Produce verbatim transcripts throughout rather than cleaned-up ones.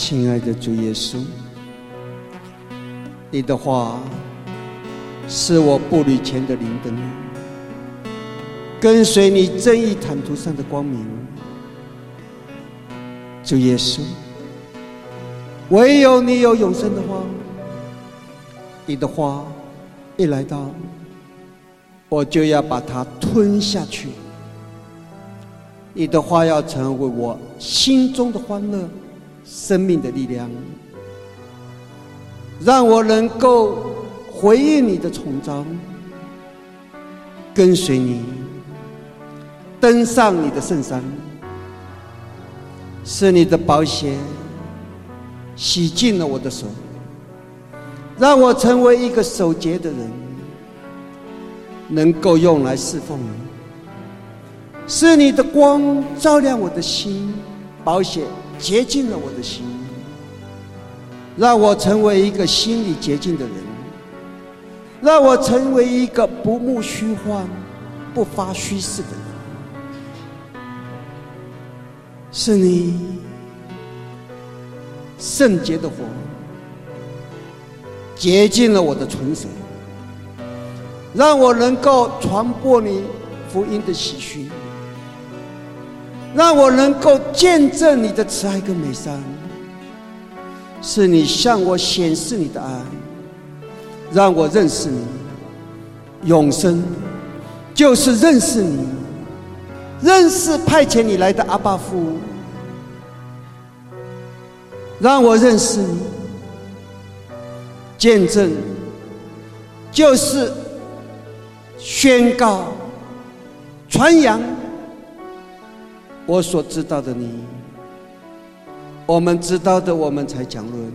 亲爱的主耶稣，你的话是我步履前的灵灯，跟随你正义坦途上的光明。主耶稣，唯有你有永生的话，你的话一来到，我就要把它吞下去。你的话要成为我心中的欢乐，生命的力量，让我能够回应你的宠召，跟随你，登上你的圣山。是你的宝血洗净了我的手，让我成为一个守节的人，能够用来侍奉你。是你的光照亮我的心，宝血洁净了我的心，让我成为一个心里洁净的人，让我成为一个不慕虚幻、不发虚誓的人。是你圣洁的火洁净了我的唇舌，让我能够传播你福音的喜讯，让我能够见证你的慈爱跟美善。是你向我显示你的爱，让我认识你。永生就是认识你，认识派遣你来的阿爸父，让我认识你。见证就是宣告、传扬我所知道的你，我们知道的我们才讲论，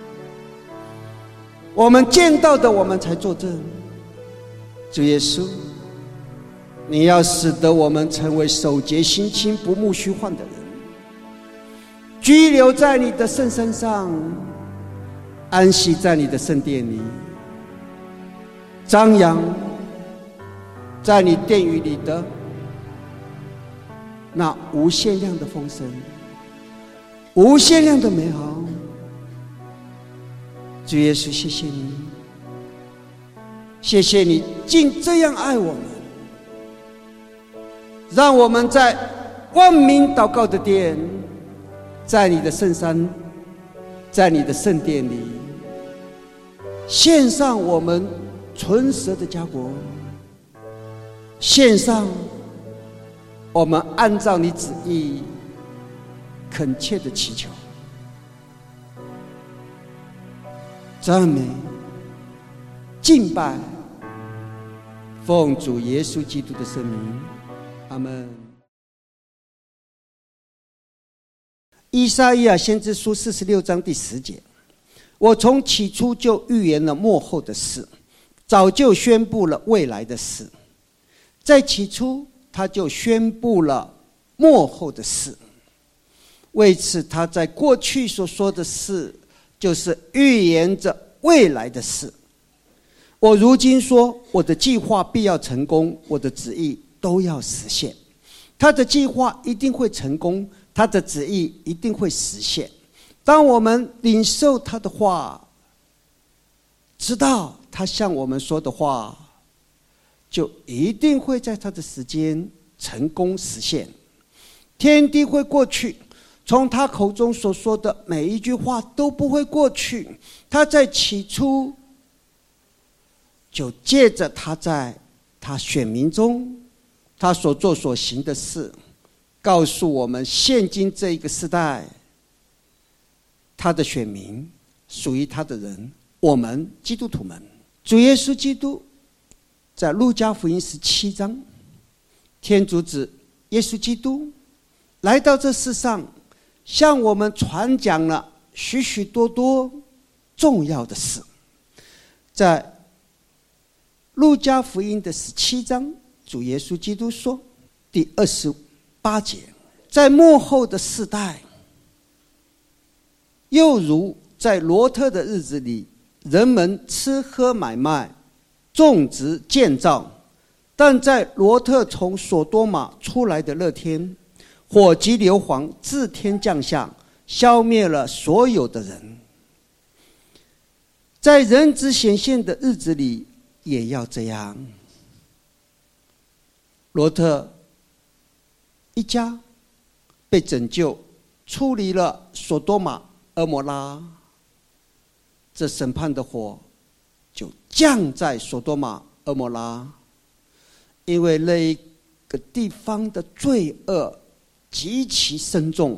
我们见到的我们才作证。主耶稣，你要使得我们成为守节心清、不慕虚幻的人，居留在你的圣山上，安息在你的圣殿里，张扬在你殿宇里的那无限量的丰盛，无限量的美好。主耶稣，谢谢你，谢谢你竟这样爱我们，让我们在万民祷告的殿，在你的圣山，在你的圣殿里，献上我们唇舌的家国，献上我们按照你旨意恳切的祈求。赞美、敬拜，奉主耶稣基督的圣名，阿们。以赛亚先知书四十六章第十节：我从起初就预言了末后的事，早就宣布了未来的事。在起初他就宣布了末后的事，为此他在过去所说的事，就是预言着未来的事。我如今说，我的计划必要成功，我的旨意都要实现。他的计划一定会成功，他的旨意一定会实现。当我们领受他的话，知道他向我们说的话，就一定会在他的时间成功实现。天地会过去，从他口中所说的每一句话都不会过去。他在起初就借着他在他选民中他所做所行的事，告诉我们现今这一个时代，他的选民属于他的人，我们基督徒们。主耶稣基督在路加福音十七章，天主子耶稣基督来到这世上，向我们传讲了许许多多重要的事。在路加福音的十七章，主耶稣基督说，第二十八节：在末后的世代，又如在罗特的日子里，人们吃喝买卖，种植建造，但在罗特从所多玛出来的那天，火急硫磺自天降下， 消灭了所有的人。在人子显现的日子里也要这样。罗特一家被拯救，出离了索多玛、蛾摩拉，这审判的火就降在索多玛、蛾摩拉，因为那一个地方的罪恶极其深重。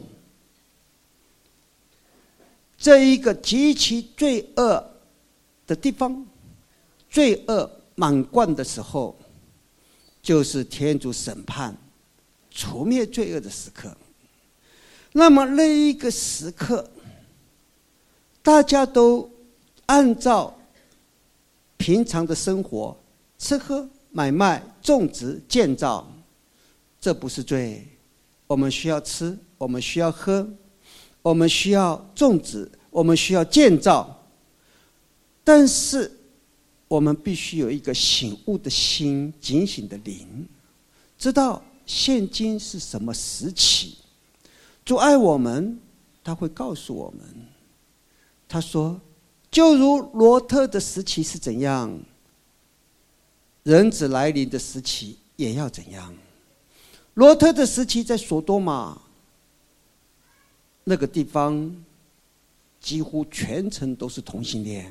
这一个极其罪恶的地方，罪恶满贯的时候，就是天主审判、除灭罪恶的时刻。那么那一个时刻，大家都按照平常的生活，吃喝、买卖、种植、建造，这不是罪。我们需要吃，我们需要喝，我们需要种植，我们需要建造。但是我们必须有一个醒悟的心，警醒的灵，知道现今是什么时期。主爱我们，他会告诉我们，他说就如罗特的时期是怎样，人子来临的时期也要怎样。罗特的时期在索多玛那个地方，几乎全城都是同性恋，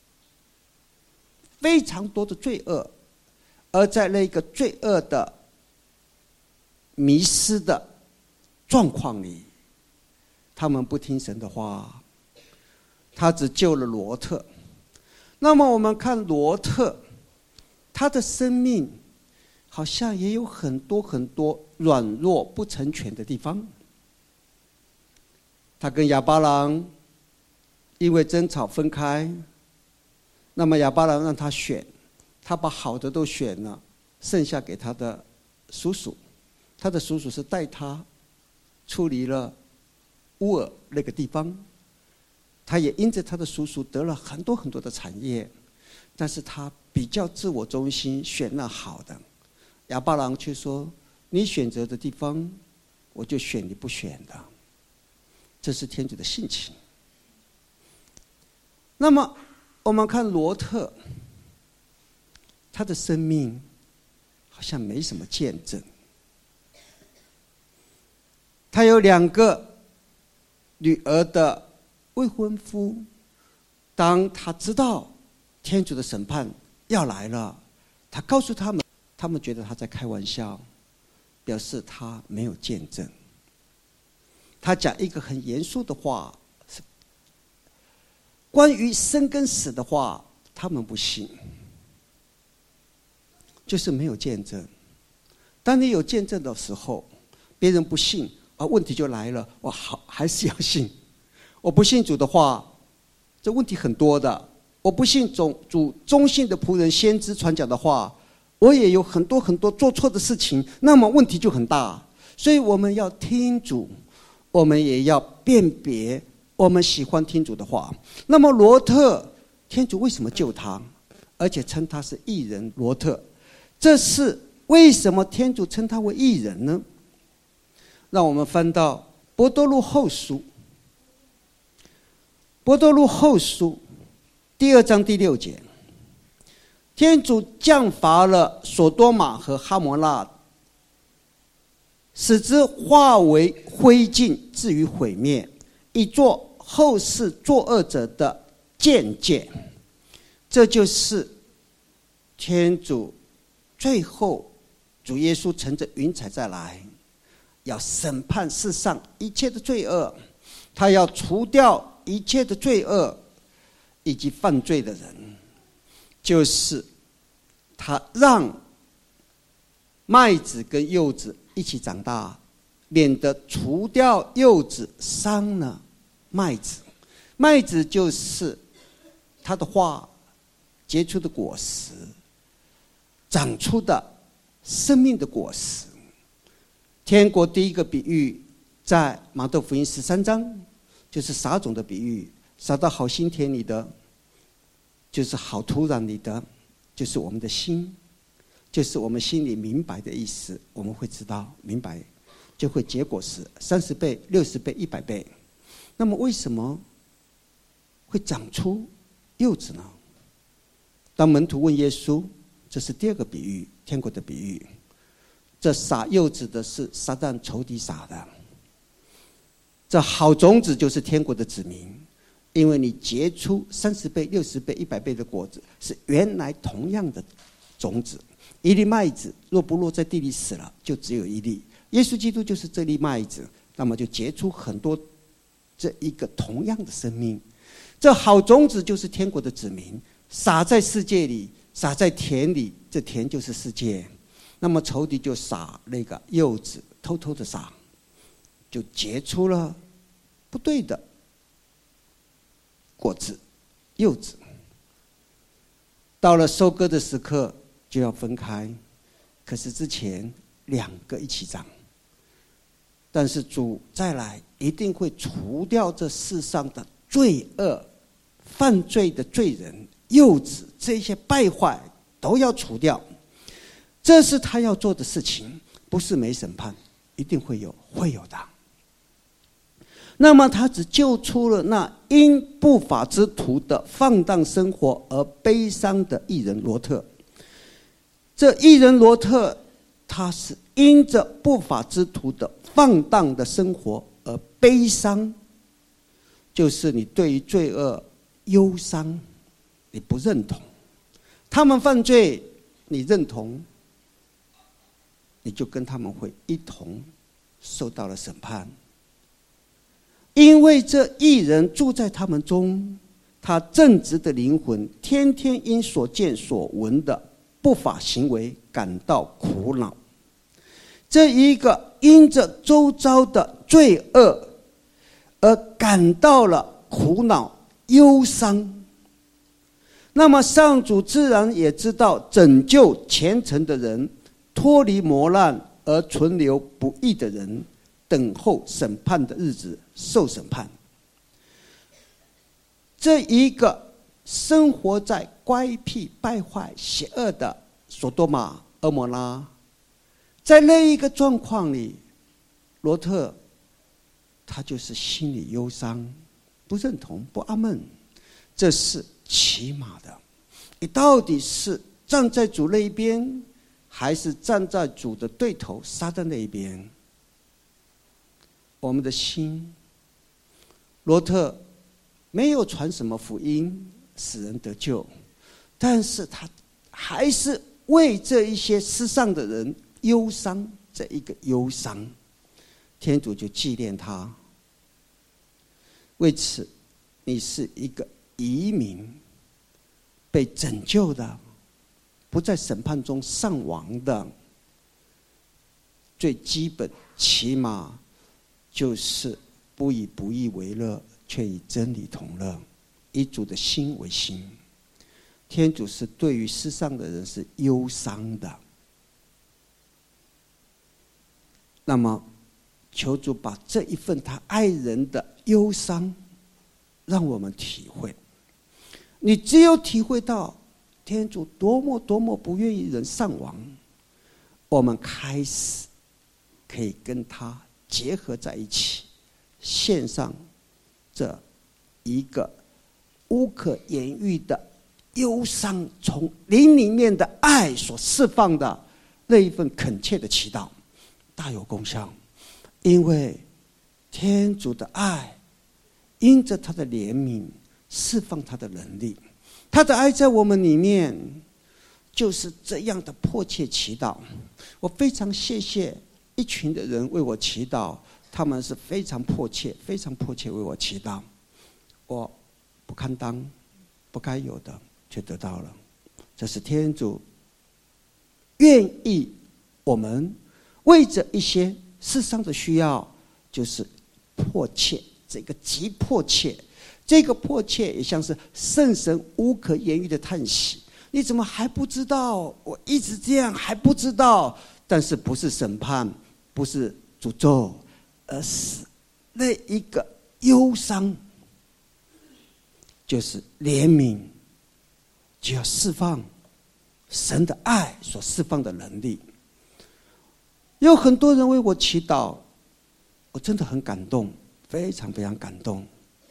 非常多的罪恶。而在那个罪恶的迷失的状况里，他们不听神的话，他只救了罗特。那么我们看罗特，他的生命好像也有很多很多软弱不成全的地方。他跟亚巴郎因为争吵分开，那么亚巴郎让他选，他把好的都选了，剩下给他的叔叔。他的叔叔是带他出离了乌尔那个地方，他也因着他的叔叔得了很多很多的产业，但是他比较自我中心，选了好的。亚巴郎却说：“你选择的地方，我就选你不选的。”这是天主的性情。那么我们看罗特，他的生命好像没什么见证。他有两个女儿的未婚夫，当他知道天主的审判要来了，他告诉他们，他们觉得他在开玩笑，表示他没有见证。他讲一个很严肃的话，关于生跟死的话，他们不信，就是没有见证。当你有见证的时候，别人不信，而问题就来了，我好还是要信。我不信主的话，这问题很多的。我不信主主忠信的仆人先知传讲的话，我也有很多很多做错的事情，那么问题就很大。所以我们要听主，我们也要辨别我们喜欢听主的话。那么罗特，天主为什么救他，而且称他是义人罗特？这是为什么天主称他为义人呢？让我们翻到伯多禄后书，伯多禄后书第二章第六节，天主降罚了索多玛和哈摩拉，使之化为灰烬，至于毁灭，以作后世作恶者的鉴戒。这就是天主最后主耶稣乘着云彩再来，要审判世上一切的罪恶，他要除掉一切的罪恶以及犯罪的人，就是他让麦子跟柚子一起长大，免得除掉柚子伤了麦子。麦子就是他的话结出的果实，长出的生命的果实。天国第一个比喻在马窦福音十三章，就是撒种的比喻，撒到好心田里的，就是好土壤里的，就是我们的心，就是我们心里明白的意思。我们会知道明白，就会结果实，三十倍、六十倍、一百倍。 那么为什么会长出柚子呢？当门徒问耶稣，这是第二个比喻，天国的比喻。这撒柚子的是撒旦仇敌撒的，这好种子就是天国的子民，因为你结出三十倍、六十倍、一百倍的果子，是原来同样的种子。一粒麦子若不落在地里死了，就只有一粒。耶稣基督就是这粒麦子，那么就结出很多这一个同样的生命。这好种子就是天国的子民，撒在世界里，撒在田里，这田就是世界。那么仇敌就撒那个柚子，偷偷的撒，就结出了不对的果子，柚子。到了收割的时刻就要分开，可是之前两个一起长。但是主再来一定会除掉这世上的罪恶、犯罪的罪人、柚子，这些败坏都要除掉。这是他要做的事情，不是没审判，一定会有，会有的。那么他只救出了那因不法之徒的放荡生活而悲伤的义人罗特。这义人罗特，他是因着不法之徒的放荡的生活而悲伤，就是你对于罪恶忧伤，你不认同，他们犯罪你认同，你就跟他们会一同受到了审判。因为这义人住在他们中，他正直的灵魂天天因所见所闻的不法行为感到苦恼。这一个因着周遭的罪恶而感到了苦恼忧伤，那么上主自然也知道拯救虔诚的人，脱离磨难而存留不义的人，等候审判的日子受审判。这一个生活在乖僻败坏邪恶的所多玛蛾摩拉，在那一个状况里，罗特他就是心里忧伤，不认同，不阿们。这是起码的。你到底是站在主那一边，还是站在主的对头撒旦那一边？我们的心，罗特没有传什么福音使人得救，但是他还是为这一些世上的人忧伤，这一个忧伤，天主就纪念他。为此，你是一个移民，被拯救的，不在审判中丧亡的。最基本起码就是不以不义为乐，却以真理同乐，以主的心为心。天主是对于世上的人是忧伤的。那么求主把这一份他爱人的忧伤让我们体会。你只有体会到天主多么多么不愿意人丧亡，我们开始可以跟他结合在一起，献上这一个无可言喻的忧伤，从灵里面的爱所释放的那一份恳切的祈祷，大有功效。因为天主的爱因着他的怜悯释放他的能力，他的爱在我们里面就是这样的迫切祈祷。我非常谢谢一群的人为我祈祷，他们是非常迫切非常迫切为我祈祷，我不堪当不该有的却得到了。这是天主愿意我们为着一些世上的需要，就是迫切，这个极迫切，这个迫切也像是圣神无可言喻的叹息。你怎么还不知道？我一直这样还不知道。但是不是审判，不是诅咒，而是那一个忧伤，就是怜悯，就要释放神的爱所释放的能力。有很多人为我祈祷，我真的很感动， 非常非常感动。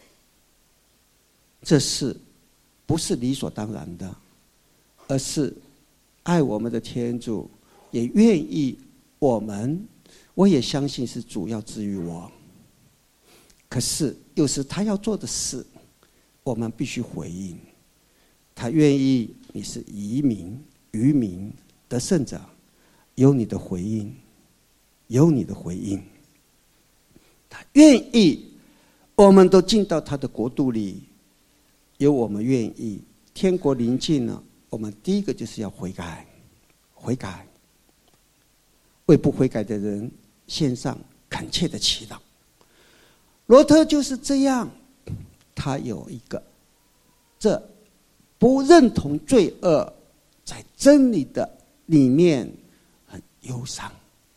这是不是理所当然的，而是爱我们的天主也愿意我们，我也相信是主要治愈我。可是又是他要做的事，我们必须回应。他愿意你是移民、渔民、得胜者，有你的回应，有你的回应。他愿意我们都进到他的国度里，有我们愿意。天国临近了，我们第一个就是要悔改，悔改。为不悔改的人献上恳切的祈祷。罗特就是这样，他有一个这不认同罪恶，在真理的里面很忧伤。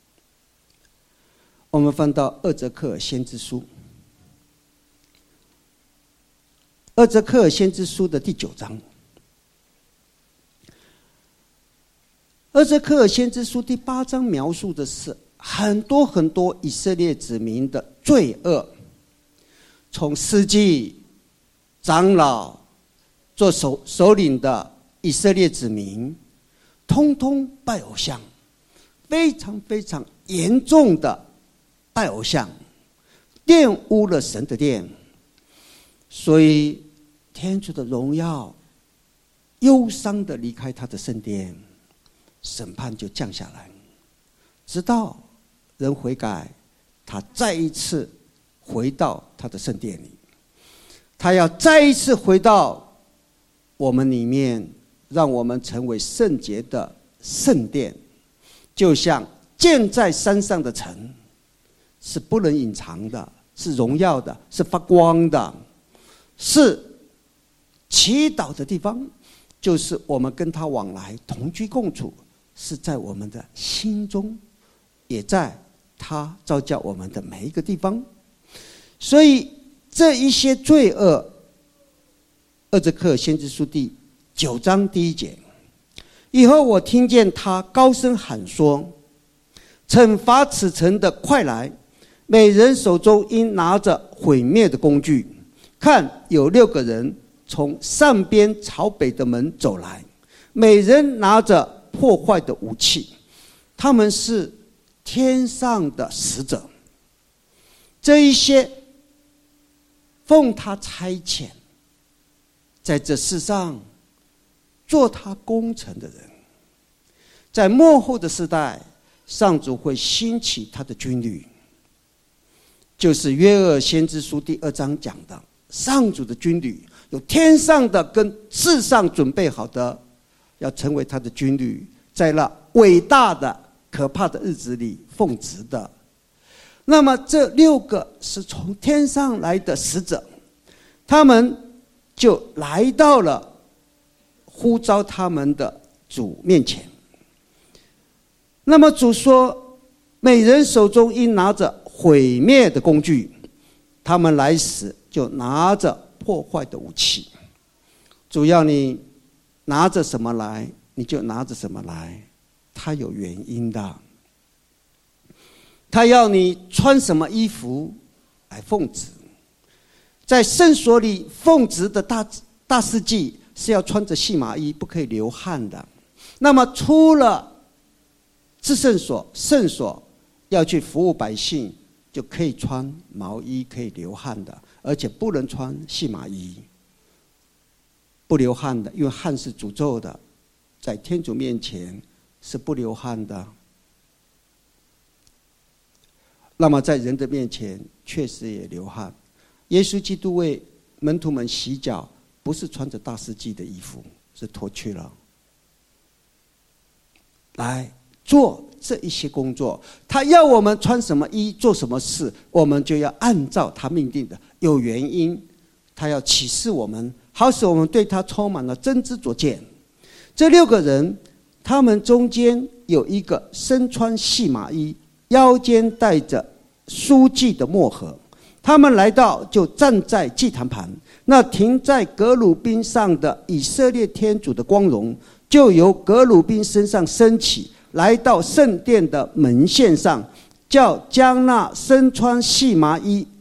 我们翻到厄则克尔先知书，厄则克尔先知书的第九章。厄则克尔先知书第八章描述的是很多很多以色列子民的罪恶，从司祭、长老、做首首领的以色列子民，通通拜偶像，非常非常严重的拜偶像，玷污了神的殿。所以天主的荣耀忧伤的离开他的圣殿，审判就降下来，直到人悔改，他再一次回到他的圣殿里，他要再一次回到我们里面，让我们成为圣洁的圣殿。就像建在山上的城，是不能隐藏的，是荣耀的，是发光的，是祈祷的地方，就是我们跟他往来同居共处，是在我们的心中，也在他召叫我们的每一个地方。所以这一些罪恶，厄则克尔先知书第九章第一节，以后我听见他高声喊说，惩罚此城的快来，每人手中应拿着毁灭的工具。看，有六个人从上边朝北的门走来，每人拿着破坏的武器，他们是天上的使者。这一些奉他差遣，在这世上做他工程的人，在末后的时代，上主会兴起他的军旅，就是约珥先知书第二章讲的，上主的军旅有天上的跟世上准备好的，要成为他的军旅，在那伟大的可怕的日子里奉职的。那么这六个是从天上来的使者，他们就来到了呼召他们的主面前。那么主说，每人手中应拿着毁灭的工具，他们来时就拿着破坏的武器。主要你拿着什么来，你就拿着什么来，它有原因的。他要你穿什么衣服来奉职，在圣所里奉职的大大司祭是要穿着细麻衣，不可以流汗的。那么出了至圣所、圣所要去服务百姓，就可以穿毛衣，可以流汗的，而且不能穿细麻衣，不流汗的，因为汗是诅咒的，在天主面前是不流汗的。那么在人的面前确实也流汗。耶稣基督为门徒们洗脚，不是穿着大司祭的衣服，是脱去了来做这一些工作。他要我们穿什么衣，做什么事，我们就要按照他命定的，有原因。他要启示我们，好使我们对他充满了真知灼见。这六个人，他们中间有一个身穿细麻衣，腰间带着书记的墨盒。他们来到，就站在祭坛旁，那停在革鲁宾上的以色列天主的光荣，就由革鲁宾身上升起，来到圣殿的门线上，叫将那身穿细麻衣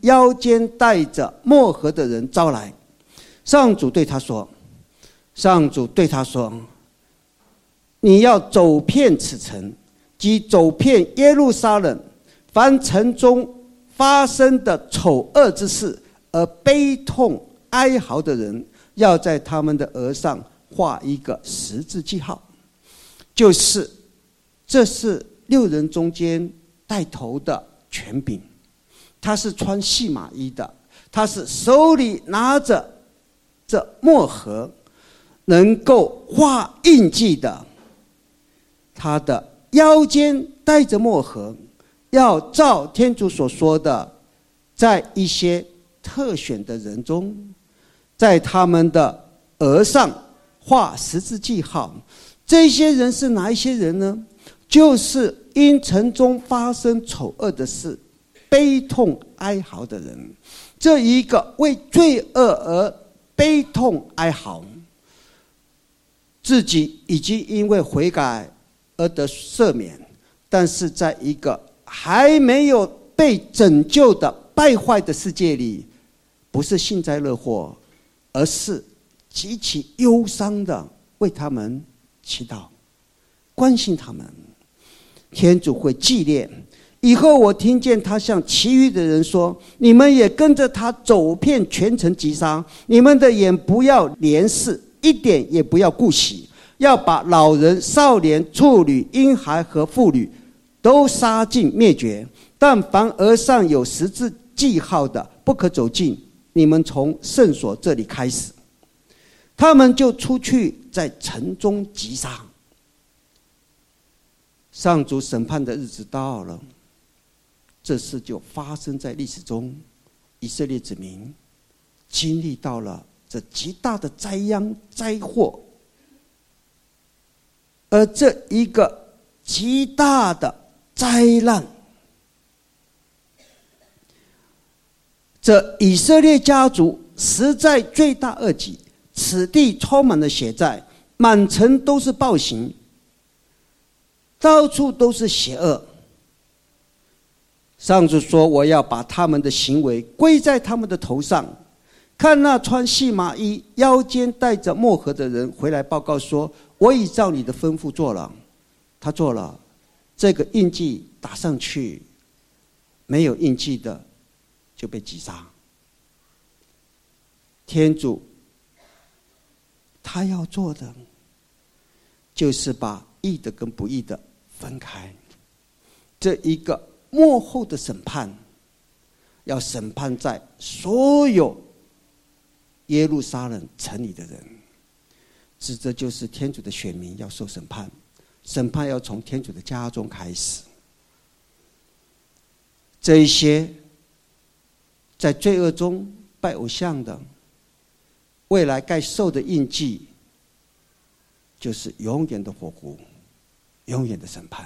腰间带着墨盒的人招来。上主对他说：“上主对他说，你要走遍此城，即走遍耶路撒冷，凡城中发生的丑恶之事而悲痛哀嚎的人，要在他们的额上画一个十字记号。”就是这是六人中间带头的权柄，他是穿细麻衣的，他是手里拿着这墨盒，能够画印记的，他的腰间带着墨盒，要照天主所说的，在一些特选的人中，在他们的额上画十字记号。这些人是哪一些人呢？就是因城中发生丑恶的事悲痛哀嚎的人。这一个为罪恶而悲痛哀嚎，自己已经因为悔改而得赦免，但是在一个还没有被拯救的败坏的世界里，不是幸灾乐祸，而是极其忧伤的为他们祈祷，关心他们。天主会纪念。以后我听见他向其余的人说：“你们也跟着他走遍全城击杀，你们的眼不要怜视，一点也不要顾惜，要把老人、少年、处女、婴孩和妇女都杀尽灭绝。但凡额上有十字记号的，不可走近。你们从圣所这里开始。”他们就出去在城中击杀。上主审判的日子到了，这事就发生在历史中。以色列子民经历到了这极大的灾殃灾祸，而这一个极大的灾难，这以色列家族实在罪大恶极，此地充满了血债，满城都是暴行，到处都是邪恶。上主说：“我要把他们的行为归在他们的头上。”看那穿细麻衣、腰间带着墨盒的人回来报告说：“我已照你的吩咐做了。”他做了，这个印记打上去，没有印记的就被击杀。天主他要做的，就是把义的跟不义的分开。这一个末后的审判，要审判在所有耶路撒冷城里的人，指这就是天主的选民要受审判。审判要从天主的家中开始。这一些在罪恶中拜偶像的，未来该受的印记，就是永远的火湖，永远的审判。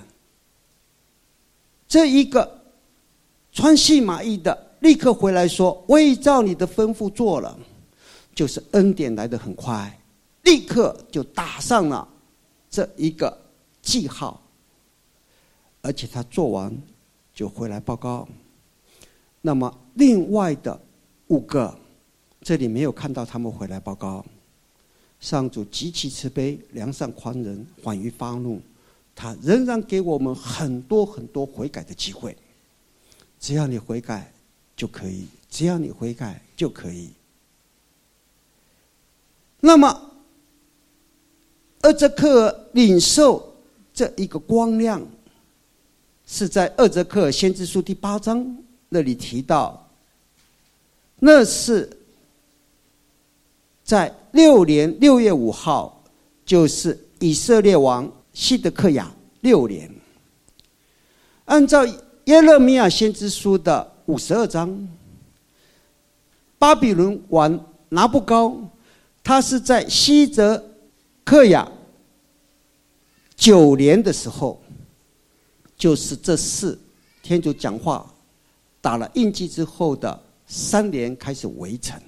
这一个穿细麻衣的立刻回来说：“我已照你的吩咐做了。”就是恩典来得很快，立刻就打上了这一个记号，而且他做完就回来报告。那么另外的五个，这里没有看到他们回来报告。上主极其慈悲，良善宽仁，缓于发怒，他仍然给我们很多很多悔改的机会。只要你悔改就可以，只要你悔改就可以。那么厄则克尔领受这一个光亮，是在厄则克尔先知书第八章那里提到，那是在六年六月五号，就是以色列王西德克雅六年。按照耶勒米亚先知书的五十二章，巴比伦王拿布高，他是在西泽克雅九年的时候，就是这次天主讲话打了印记之后的三年开始围城，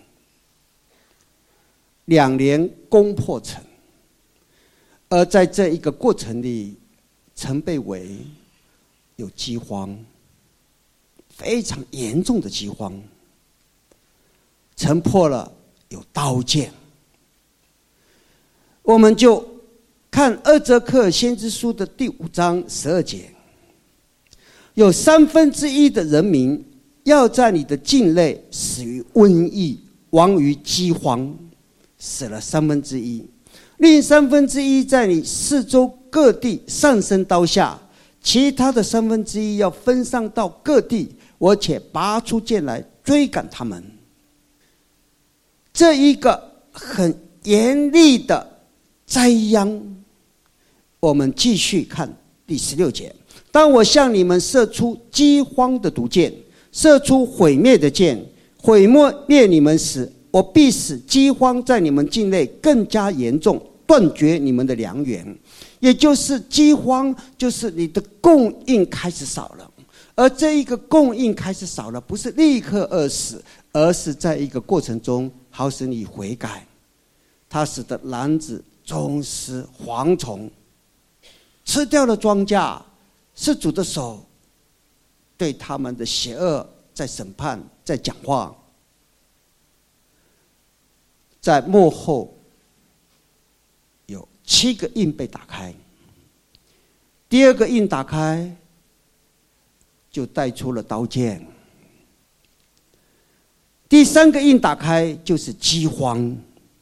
两年攻破城，而在这一个过程里，城被围，有饥荒，非常严重的饥荒。 城破了有刀剑。我们就看二则克尔先知书的第五章十二节，有三分之一的人民要在你的境内死于瘟疫，亡于饥荒，死了三分之一，另三分之一在你四周各地上升刀下，其他的三分之一要分散到各地，我且拔出剑来追赶他们。这一个很严厉的灾殃，我们继续看第十六节。当我向你们射出饥荒的毒箭，射出毁灭的箭，毁灭你们时，我必使饥荒在你们境内更加严重，断绝你们的粮源。也就是饥荒，就是你的供应开始少了，而这一个供应开始少了，不是立刻饿死，而是在一个过程中，好使你悔改。它使得篮子、钟狮、蝗虫吃掉了庄稼，是主的手对他们的邪恶在审判，在讲话。在末后有七个印被打开，第二个印打开就带出了刀剑，第三个印打开就是饥荒。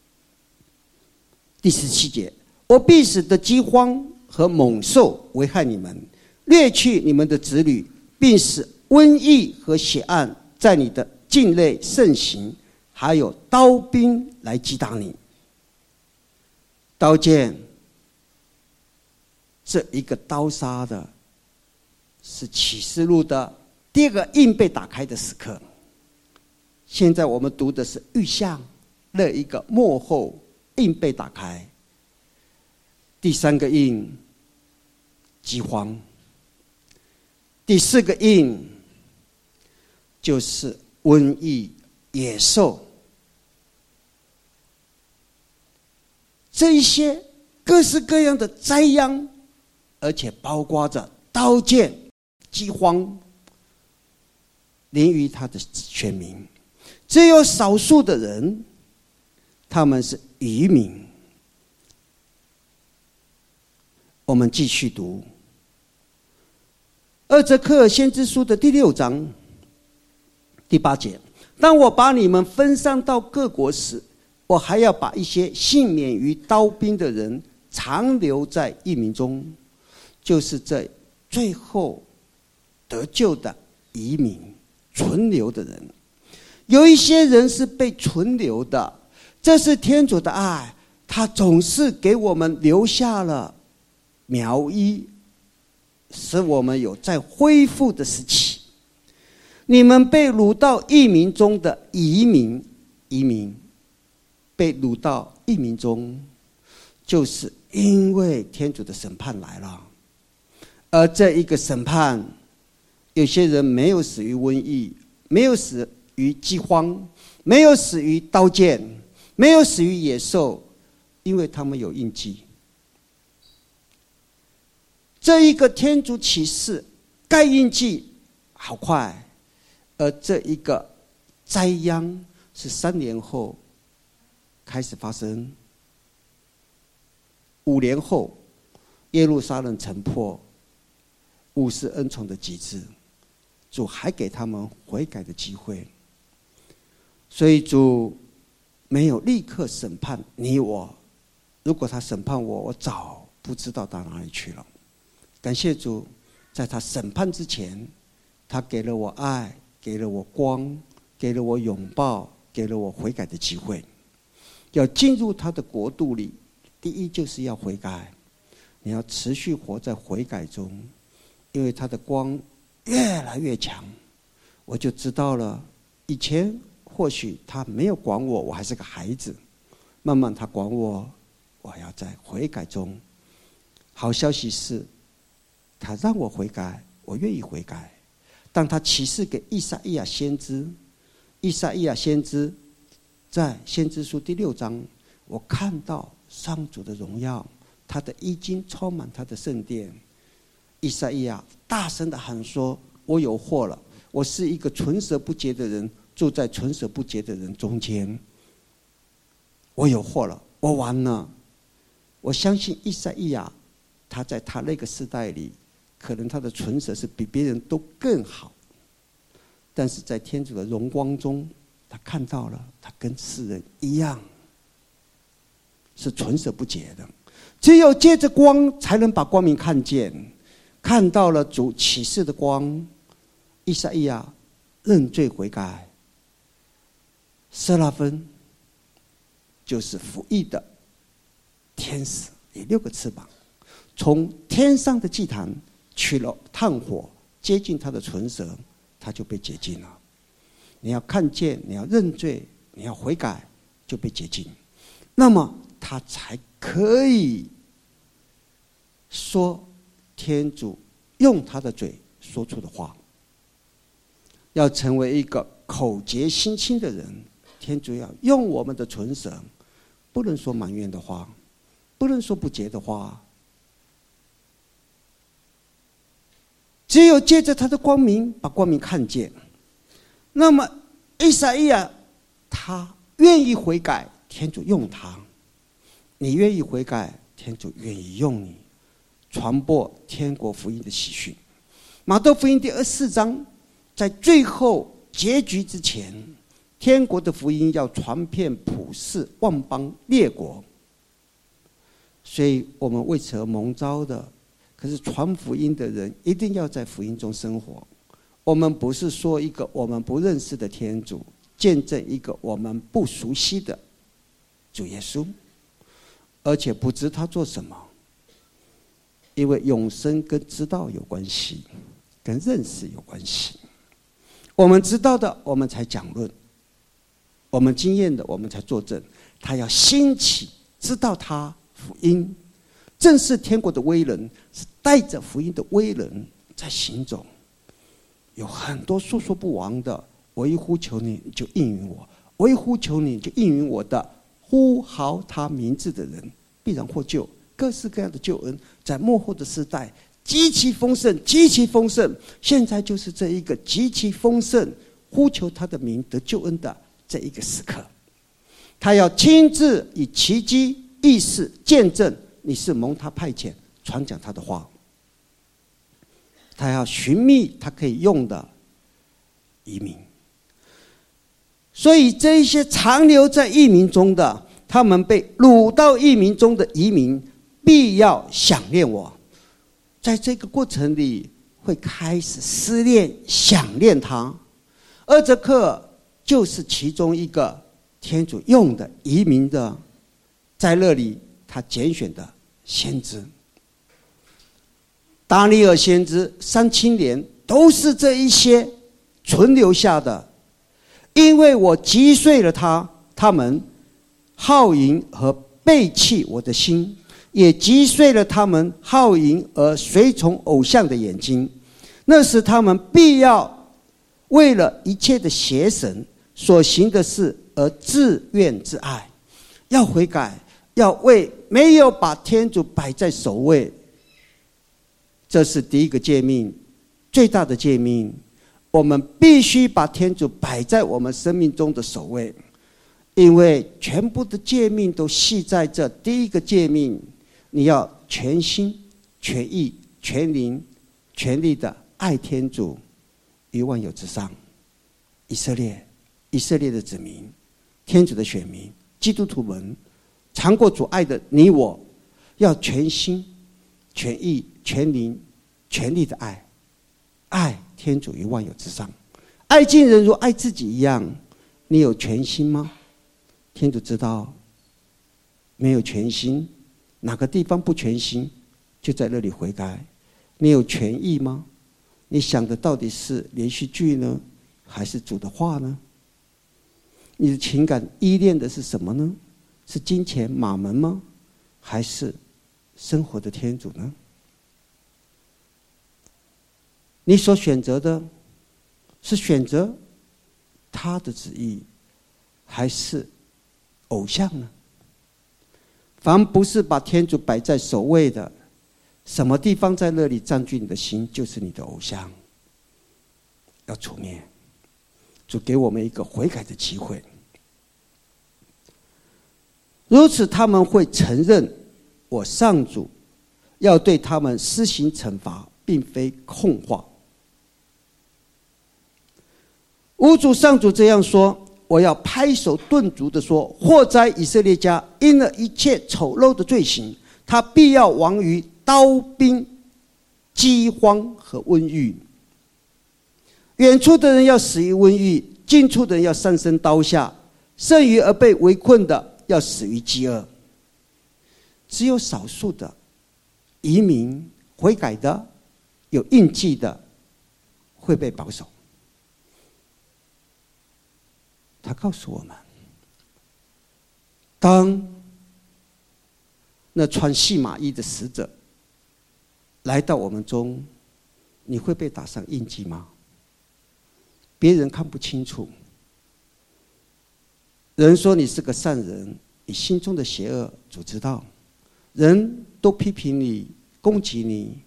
第十七节，我必使得饥荒和猛兽危害你们，掠去你们的子女，并使瘟疫和血案在你的境内盛行，还有刀兵来击打你。刀剑，这一个刀杀的是启示录的第二个印被打开的时刻。现在我们读的是预象，那一个末后印被打开。第三个印，饥荒。第四个印就是瘟疫、野兽。这一些各式各样的灾殃，而且包括着刀剑、饥荒，临于他的选民。只有少数的人，他们是渔民。我们继续读二则克尔先知书的第六章第八节，当我把你们分散到各国时，我还要把一些幸免于刀兵的人长留在异民中，就是这最后得救的移民存留的人。有一些人是被存留的，这是天主的爱，他总是给我们留下了苗裔，使我们有再恢复的时期。你们被掳到异民中的移民，移民被掳到异民中，就是因为天主的审判来了。而这一个审判，有些人没有死于瘟疫，没有死于饥荒，没有死于刀剑，没有死于野兽，因为他们有印记。这一个天主启示盖印记好快，而这一个灾殃是三年后开始发生。五年后，耶路撒冷城破，五是恩宠的极致，主还给他们悔改的机会。所以主没有立刻审判你我，如果他审判我，我早不知道到哪里去了。感谢主，在他审判之前，他给了我爱，给了我光，给了我拥抱，给了我悔改的机会。要进入他的国度里，第一就是要悔改，你要持续活在悔改中，因为他的光越来越强。我就知道了，以前或许他没有管我，我还是个孩子，慢慢他管我，我要在悔改中。好消息是，他让我悔改，我愿意悔改。当他启示给以赛亚先知，以赛亚先知在先知书第六章，我看到上主的荣耀，他的衣襟充满他的圣殿。以赛亚大声地喊说：我有祸了，我是一个唇舌不洁的人， 住在唇舌不洁的人中间。我有祸了，我完了。我相信以赛亚，他在他那个时代里，可能他的唇舌是比别人都更好，但是在天主的荣光中，他看到了，他跟世人一样，是唇舌不洁的。只有借着光，才能把光明看见。看到了主启示的光，以赛亚认罪悔改。瑟拉芬就是服役的天使，有六个翅膀，从天上的祭坛取了炭火，接近他的唇舌，他就被洁净了。你要看见，你要认罪，你要悔改，就被洁净，那么他才可以说天主用他的嘴说出的话。要成为一个口洁心清的人，天主要用我们的唇舌，不能说埋怨的话，不能说不洁的话。只有借着他的光明，把光明看见。那么以赛亚他愿意悔改，天主用他；你愿意悔改，天主愿意用你，传播天国福音的喜讯。马窦福音第二十四章，在最后结局之前，天国的福音要传遍普世万邦列国，所以我们为此而蒙召的。可是传福音的人一定要在福音中生活。我们不是说一个我们不认识的天主，见证一个我们不熟悉的主耶稣，而且不知他做什么。因为永生跟知道有关系，跟认识有关系。我们知道的，我们才讲论；我们经验的，我们才作证。他要兴起，知道他福音，正是天国的威能，是带着福音的威能在行走。有很多诉说不完的，我一呼求你，你就应允我；我一呼求你，你就应允我的。呼号他名字的人，必然获救。各式各样的救恩，在末后的时代极其丰盛，极其丰盛。现在就是这一个极其丰盛，呼求他的名得救恩的这一个时刻。他要亲自以奇迹、异事见证你是蒙他派遣传讲他的话。他要寻觅他可以用的移民。所以这一些长留在异民中的，他们被掳到异民中的移民，必要想念我。在这个过程里，会开始思念、想念他。而这克就是其中一个天主用的移民的，在那里他拣选的先知。达尼尔先知、三青年都是这一些存留下的。因为我击碎了他，他们好淫和背弃我的心，也击碎了他们好淫而随从偶像的眼睛。那时他们必要为了一切的邪神所行的事而自怨自艾，要悔改，要为没有把天主摆在首位。这是第一个诫命，最大的诫命。我们必须把天主摆在我们生命中的首位，因为全部的诫命都系在这第一个诫命：你要全心、全意、全灵、全力的爱天主于万有之上。以色列，以色列的子民，天主的选民，基督徒们，尝过主爱的你我，要全心、全意、全灵、全力的爱，爱天主于万有之上，爱近人如爱自己一样。你有全心吗？天主知道，没有全心，哪个地方不全心，就在那里悔改。你有全意吗？你想的到底是连续剧呢，还是主的话呢？你的情感依恋的是什么呢？是金钱、马门吗？还是生活的天主呢？你所选择的是选择他的旨意，还是偶像呢？凡不是把天主摆在首位的，什么地方在那里占据你的心，就是你的偶像，要除灭。 主给我们一个悔改的机会。如此，他们会承认我上主要对他们施行惩罚，并非空话。吾主上主这样说：我要拍手顿足地说，祸哉以色列家，因了一切丑陋的罪行，他必要亡于刀兵、饥荒和瘟疫。远处的人要死于瘟疫，近处的人要丧身刀下，剩余而被围困的要死于饥饿。只有少数的移民悔改的、有印记的会被保守。他告诉我们，当那穿细麻衣的使者来到我们中，你会被打上印记吗？别人看不清楚，人说你是个善人，你心中的邪恶主知道，人都批评你、攻击你，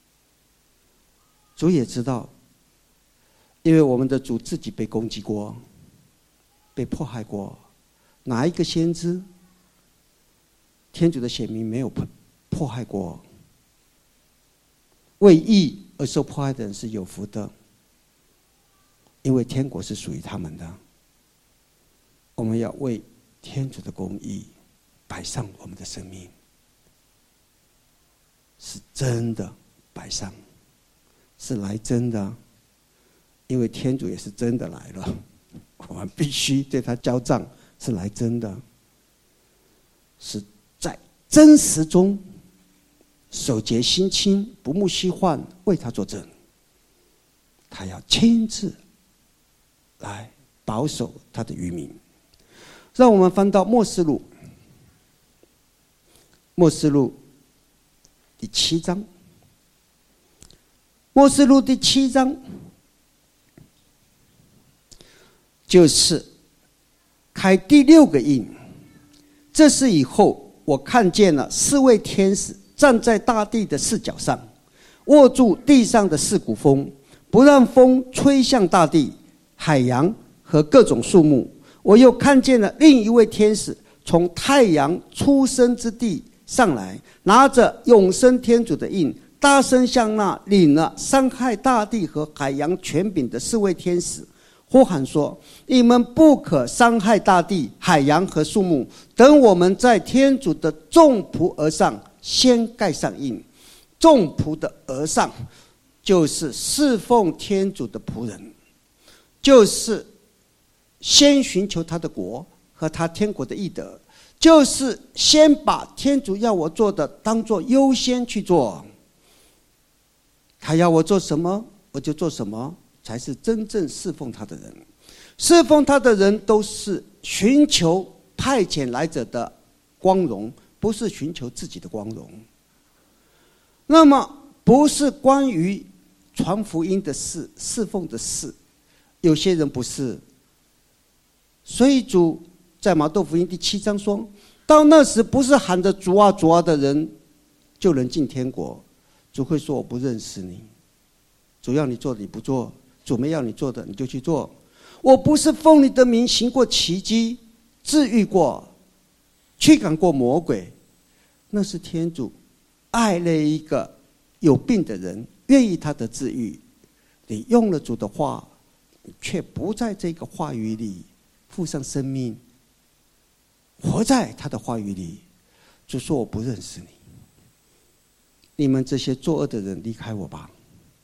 主也知道，因为我们的主自己被攻击过，被迫害过。哪一个先知天主的选民没有迫害过？为义而受迫害的人是有福的，因为天国是属于他们的。我们要为天主的公义摆上我们的生命，是真的摆上，是来真的，因为天主也是真的来了，我们必须对他交账，是来真的，是在真实中守节心清，不慕虚幻，为他作证。他要亲自来保守他的渔民。让我们翻到默示录，默示录第七章。默示录第七章就是开第六个印。这是以后我看见了四位天使站在大地的四角上，握住地上的四股风，不让风吹向大地、海洋和各种树木。我又看见了另一位天使从太阳出生之地上来，拿着永生天主的印，大声向那领了伤害大地和海洋权柄的四位天使呼喊说：你们不可伤害大地、海洋和树木，等我们在天主的众仆额上先盖上印。众仆的额上就是侍奉天主的仆人，就是先寻求他的国和他天国的义德，就是先把天主要我做的当作优先去做。他要我做什么我就做什么，才是真正侍奉他的人。侍奉他的人都是寻求派遣来者的光荣，不是寻求自己的光荣。那么不是关于传福音的事、侍奉的事，有些人不是。所以主在马窦福音第七章说，到那时不是喊着主啊主啊的人就能进天国。主会说我不认识你，主要你做的你不做，主没要你做的你就去做。我不是奉你的名行过奇迹、治愈过、驱赶过魔鬼，那是天主爱了一个有病的人，愿意他的治愈。你用了主的话，却不在这个话语里付上生命，活在他的话语里。主说我不认识你，你们这些作恶的人离开我吧。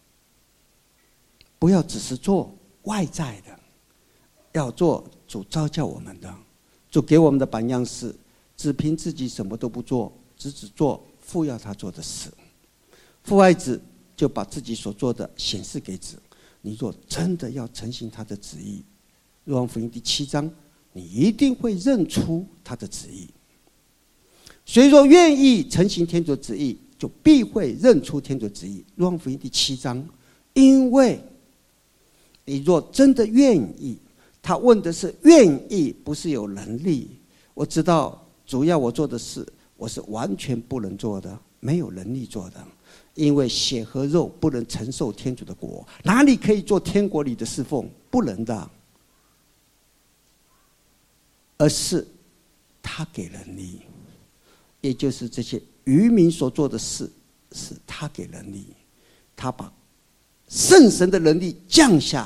不要只是做外在的，要做主召叫我们的。主给我们的榜样是只凭自己什么都不做，只只做父要他做的事。父爱子就把自己所做的显示给子。你若真的要承行他的旨意，若望福音第七章，你一定会认出他的旨意。谁若愿意承行天主的旨意，就必会认出天主的旨意。若望福音第七章，因为你若真的愿意，他问的是愿意，不是有能力。我知道主要我做的事，我是完全不能做的，没有能力做的，因为血和肉不能承受天主的国，哪里可以做天国里的侍奉？不能的。 而是他给能力，也就是这些渔民所做的事，是他给能力，他把圣神的能力降下，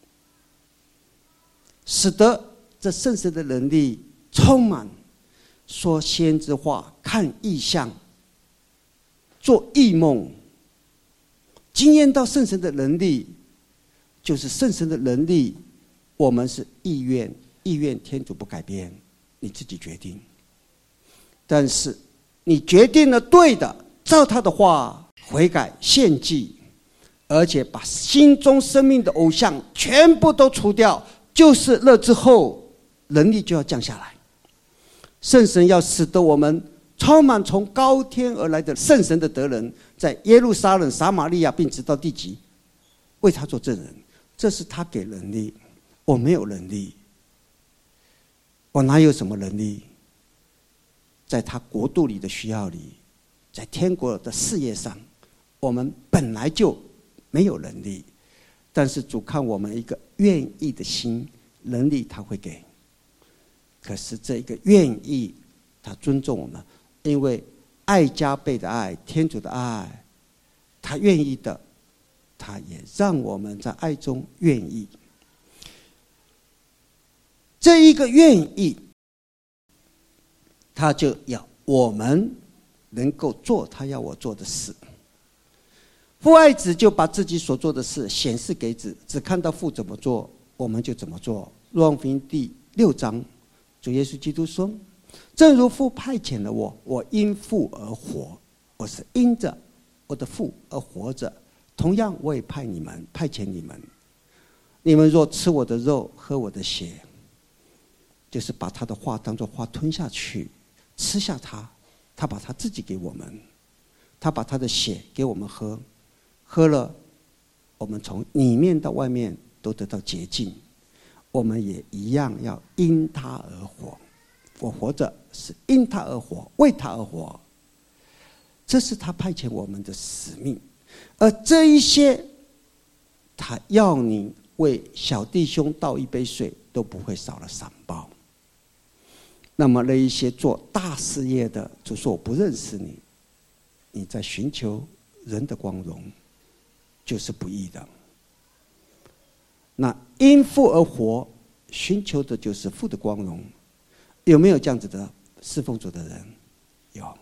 使得这圣神的能力充满，说先知话，看异象，做异梦，经验到圣神的能力，就是圣神的能力。我们是意愿，意愿天主不改变，你自己决定。但是你决定了对的，照他的话悔改献祭，而且把心中生命的偶像全部都除掉，就是了之后，能力就要降下来。圣神要使得我们充满从高天而来的圣神的德人，在耶路撒冷、撒玛利亚并直到地极，为他做证人。这是他给能力，我没有能力，我哪有什么能力？在他国度里的需要里，在天国的事业上，我们本来就没有能力，但是主看我们一个愿意的心，能力他会给。可是这一个愿意，他尊重我们，因为爱加倍的爱，天主的爱，他愿意的，他也让我们在爱中愿意。这一个愿意，他就要我们能够做他要我做的事。父爱子就把自己所做的事显示给子，只看到父怎么做，我们就怎么做。若望福音第六章，主耶稣基督说：“正如父派遣了我，我因父而活，我是因着我的父而活着。同样，我也派你们，派遣你们。你们若吃我的肉，喝我的血，就是把他的话当作话吞下去，吃下它。他把他自己给我们，他把他的血给我们喝，喝了，我们从里面到外面都得到洁净。我们也一样要因他而活。我活着是因他而活，为他而活。这是他派遣我们的使命。而这一些，他要你为小弟兄倒一杯水，都不会少了赏报。那么那一些做大事业的，就说我不认识你，你在寻求人的光荣，就是不义的。那因父而活，寻求的就是父的光荣。有没有这样子的侍奉主的人？有，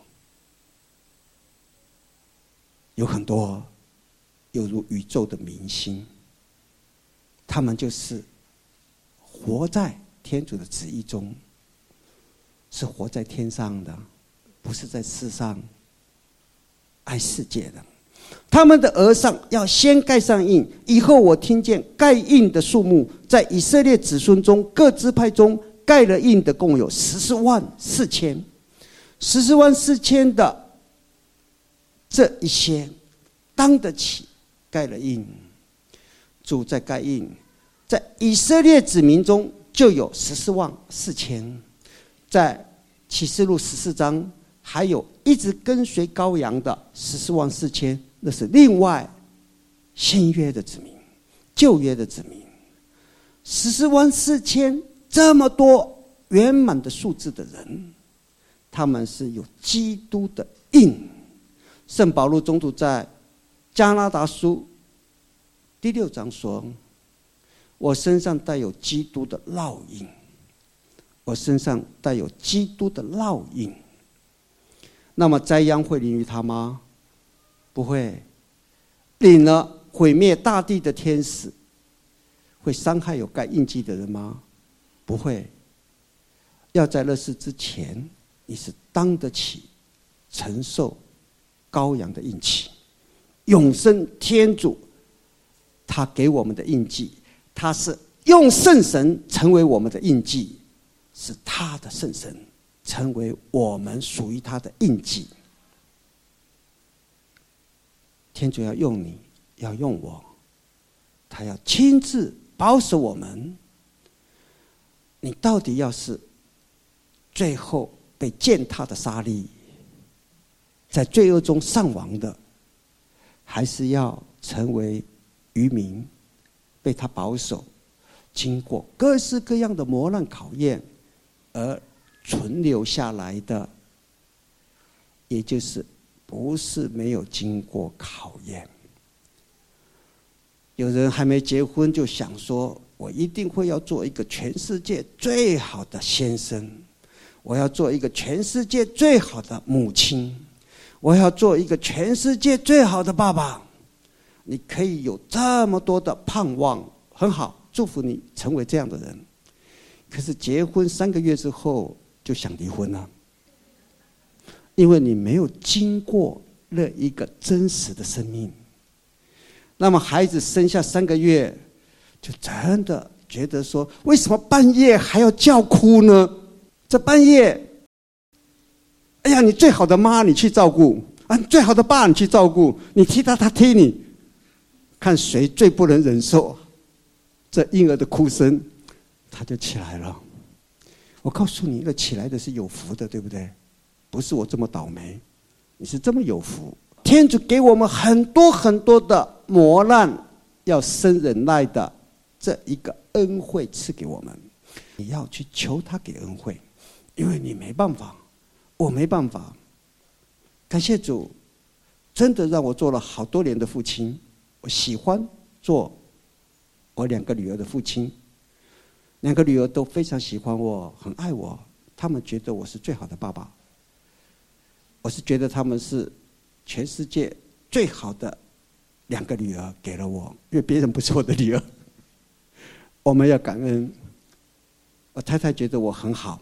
有很多，犹如宇宙的明星，他们就是活在天主的旨意中，是活在天上的，不是在世上爱世界的。他们的额上要先盖上印，以后我听见盖印的数目，在以色列子孙中各支派中盖了印的共有十四万四千，十四万四千的这一些当得起盖了印。主在盖印，在以色列子民中就有十四万四千，在启示录十四章还有一直跟随羔羊的十四万四千，那是另外新约的子民，旧约的子民。十四万四千这么多圆满的数字的人，他们是有基督的印。圣保禄宗徒在加拉达书第六章说：“我身上带有基督的烙印，我身上带有基督的烙印。”那么灾殃会临于他吗？不会。领了毁灭大地的天使，会伤害有盖印记的人吗？不会。要在那事之前，你是当得起承受羔羊的印记。永生天主他给我们的印记，他是用圣神成为我们的印记，是他的圣神成为我们属于他的印记。天主要用你，要用我，他要亲自保守我们。你到底要是最后被践踏的沙砾，在罪恶中丧亡的，还是要成为渔民，被他保守，经过各式各样的磨难考验， 而存留下来的，也就是不是没有经过考验。有人还没结婚就想说，我一定会要做一个全世界最好的先生，我要做一个全世界最好的母亲，我要做一个全世界最好的爸爸。你可以有这么多的盼望，很好，祝福你成为这样的人。可是结婚三个月之后就想离婚了，因为你没有经过那一个真实的生命。那么孩子生下三个月，就真的觉得说，为什么半夜还要叫哭呢？这半夜，哎呀，你最好的妈你去照顾啊，最好的爸你去照顾，你踢他他踢你，看谁最不能忍受这婴儿的哭声，他就起来了。我告诉你，那起来的是有福的，对不对？不是我这么倒霉，你是这么有福。天主给我们很多很多的磨难，要生忍耐的这一个恩惠赐给我们，你要去求他给恩惠，因为你没办法，我没办法。感谢主，真的让我做了好多年的父亲，我喜欢做我两个女儿的父亲，两个女儿都非常喜欢我，很爱我，他们觉得我是最好的爸爸，我是觉得他们是全世界最好的两个女儿给了我，因为别人不是我的女儿。我们要感恩。我太太觉得我很好，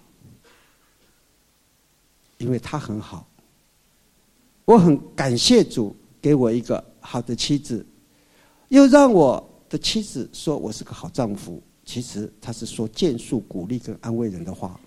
因为她很好。我很感谢主给我一个好的妻子，又让我的妻子说我是个好丈夫。其实她是说建树、鼓励跟安慰人的话。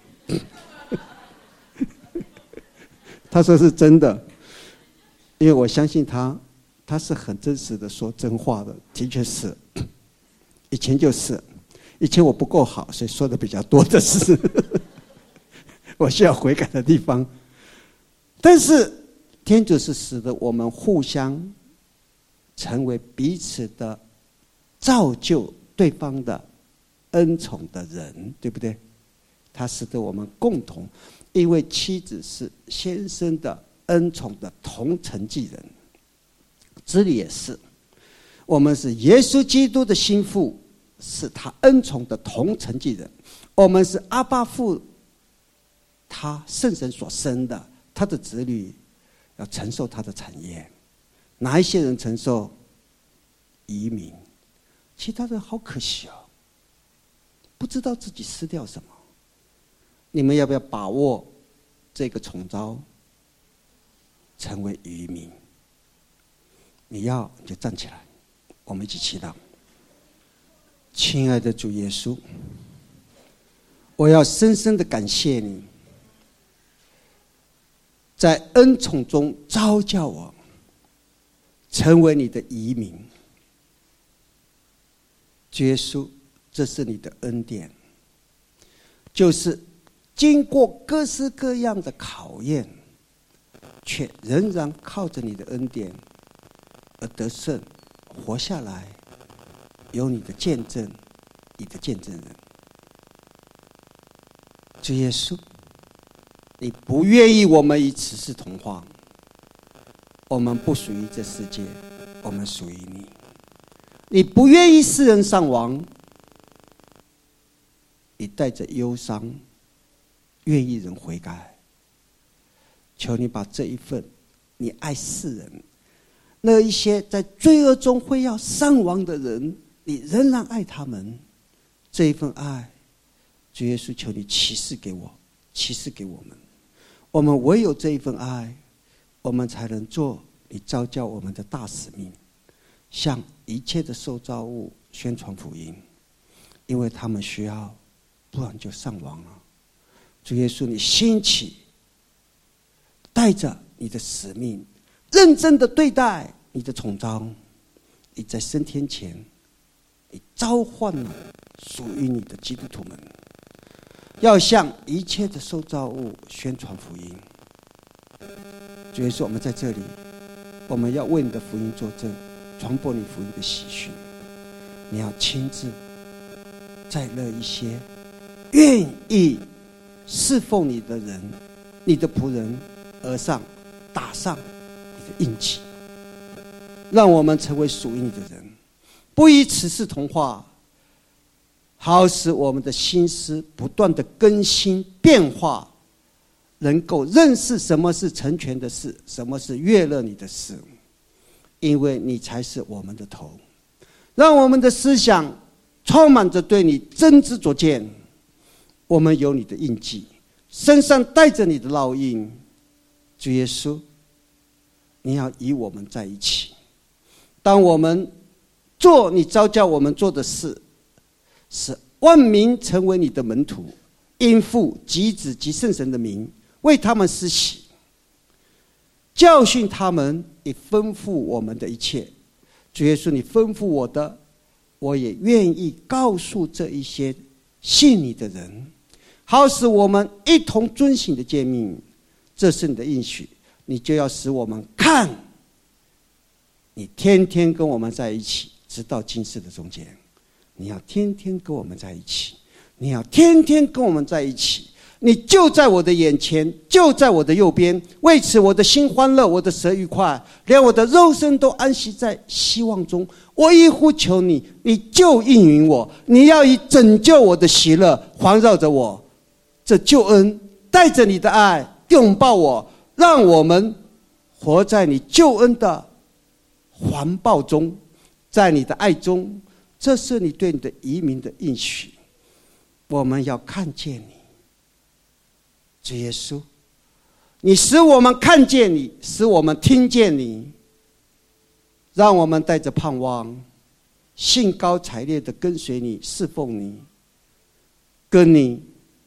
她说是真的。因为我相信他，他是很真实的说真话的，的确是。以前就是，以前我不够好，所以说的比较多的是我需要悔改的地方。但是天主是使得我们互相成为彼此的造就对方的恩宠的人，对不对？他使得我们共同，因为妻子是先生的恩宠的同承继人，子女也是。我们是耶稣基督的心腹，是他恩宠的同承继人。我们是阿爸父，他圣神所生的，他的子女要承受他的产业。哪一些人承受？移民。其他人好可惜啊，不知道自己失掉什么。你们要不要把握这个宠召？成为渔民，你要你就站起来，我们一起祈祷。亲爱的主耶稣，我要深深的感谢你，在恩宠中召叫我成为你的移民。主耶稣，这是你的恩典，就是经过各式各样的考验，却仍然靠着你的恩典而得胜，活下来，有你的见证，你的见证人。主耶稣，你不愿意我们以此世同化，我们不属于这世界，我们属于你。你不愿意世人丧亡，你带着忧伤，愿意人悔改。求你把这一份你爱世人，那一些在罪恶中会要丧亡的人，你仍然爱他们，这一份爱，主耶稣，求你启示给我，启示给我们。我们唯有这一份爱，我们才能做你召叫我们的大使命，向一切的受造物宣传福音，因为他们需要，不然就丧亡了。主耶稣，你兴起，带着你的使命，认真的对待你的宠召。你在升天前，你召唤了属于你的基督徒们，要向一切的受造物宣传福音。主耶稣，我们在这里，我们要为你的福音作证，传播你福音的喜讯。你要亲自在那一些愿意侍奉你的人，你的仆人额上打上你的印记，让我们成为属于你的人，不以此事同化，好使我们的心思不断的更新变化，能够认识什么是成全的事，什么是悦乐你的事，因为你才是我们的头。让我们的思想充满着对你真知灼见，我们有你的印记，身上带着你的烙印。主耶稣，你要与我们在一起。当我们做你召叫我们做的事，使万民成为你的门徒，因父及子及圣神的名为他们施洗，教训他们，也吩咐我们的一切。主耶稣，你吩咐我的，我也愿意告诉这一些信你的人，好使我们一同遵行你的诫命。这是你的应许，你就要使我们看你天天跟我们在一起，直到今世的中间。你要天天跟我们在一起，你要天天跟我们在一起，你就在我的眼前，就在我的右边。为此我的心欢乐，我的舌愉快，连我的肉身都安息在希望中。我一呼求你，你就应允我。你要以拯救我的喜乐环绕着我，这救恩带着你的爱拥抱我，让我们活在你救恩的环抱中，在你的爱中。这是你对你的移民的应许，我们要看见你。主耶稣，你使我们看见你，使我们听见你，让我们带着盼望，兴高采烈地跟随你，侍奉你，跟你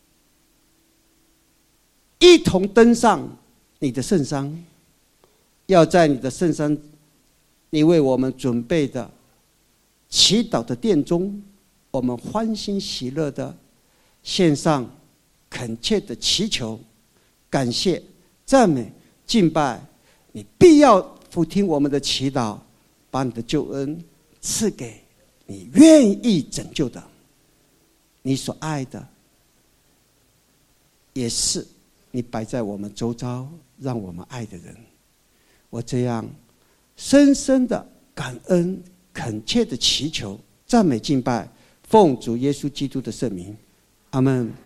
一同登上你的圣山。要在你的圣山，你为我们准备的祈祷的殿中，我们欢欣喜乐的献上恳切的祈求、感谢、赞美、敬拜。你必要俯听我们的祈祷，把你的救恩赐给你愿意拯救的，你所爱的，也是你摆在我们周遭让我们爱的人。我这样深深的感恩、恳切的祈求、赞美、敬拜，奉主耶稣基督的圣名，阿们。